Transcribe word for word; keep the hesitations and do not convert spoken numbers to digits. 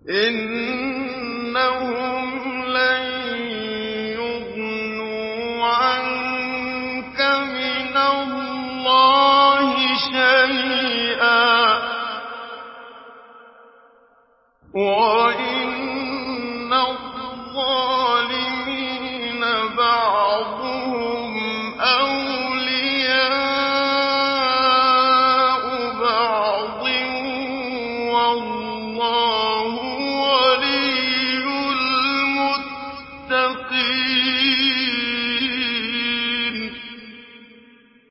إِنَّهُمْ لَن يُغْنُوا عَنكَ مِنَ اللَّهِ شَيْئًا ۚ وَإِنَّ الظَّالِمِينَ بَعْضُهُمْ أَوْلِيَاءُ بَعْضٍ ۖ وَاللَّهُ